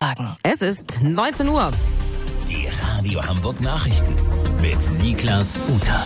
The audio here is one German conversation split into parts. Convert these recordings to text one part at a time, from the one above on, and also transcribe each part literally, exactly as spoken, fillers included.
sagen. Es ist neunzehn Uhr. Die Radio Hamburg Nachrichten mit Niklas Uter.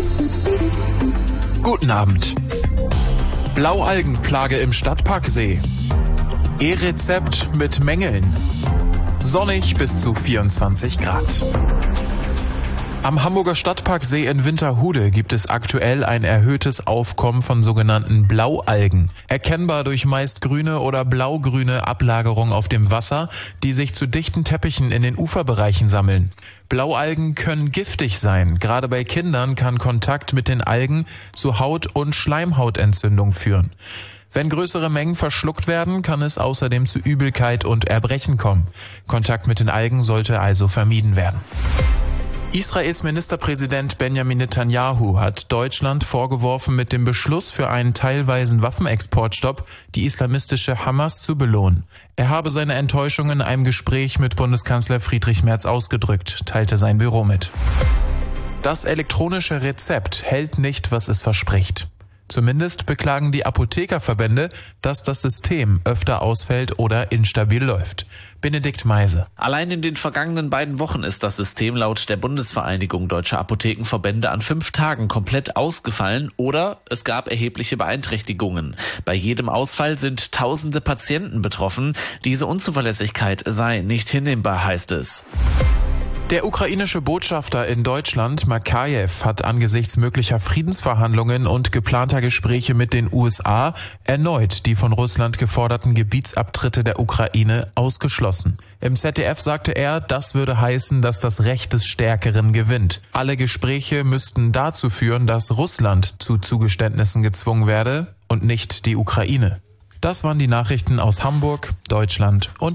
Guten Abend. Blaualgenplage im Stadtparksee. E-Rezept mit Mängeln. Sonnig bis zu vierundzwanzig Grad. Am Hamburger Stadtparksee in Winterhude gibt es aktuell ein erhöhtes Aufkommen von sogenannten Blaualgen. Erkennbar durch meist grüne oder blaugrüne Ablagerung auf dem Wasser, die sich zu dichten Teppichen in den Uferbereichen sammeln. Blaualgen können giftig sein. Gerade bei Kindern kann Kontakt mit den Algen zu Haut- und Schleimhautentzündung führen. Wenn größere Mengen verschluckt werden, kann es außerdem zu Übelkeit und Erbrechen kommen. Kontakt mit den Algen sollte also vermieden werden. Israels Ministerpräsident Benjamin Netanyahu hat Deutschland vorgeworfen, mit dem Beschluss für einen teilweisen Waffenexportstopp die islamistische Hamas zu belohnen. Er habe seine Enttäuschung in einem Gespräch mit Bundeskanzler Friedrich Merz ausgedrückt, teilte sein Büro mit. Das elektronische Rezept hält nicht, was es verspricht. Zumindest beklagen die Apothekerverbände, dass das System öfter ausfällt oder instabil läuft. Benedikt Meise. Allein in den vergangenen beiden Wochen ist das System laut der Bundesvereinigung Deutscher Apothekenverbände an fünf Tagen komplett ausgefallen oder es gab erhebliche Beeinträchtigungen. Bei jedem Ausfall sind tausende Patienten betroffen. Diese Unzuverlässigkeit sei nicht hinnehmbar, heißt es. Der ukrainische Botschafter in Deutschland, Makajew, hat angesichts möglicher Friedensverhandlungen und geplanter Gespräche mit den U S A erneut die von Russland geforderten Gebietsabtritte der Ukraine ausgeschlossen. Im Z D F sagte er, das würde heißen, dass das Recht des Stärkeren gewinnt. Alle Gespräche müssten dazu führen, dass Russland zu Zugeständnissen gezwungen werde und nicht die Ukraine. Das waren die Nachrichten aus Hamburg, Deutschland und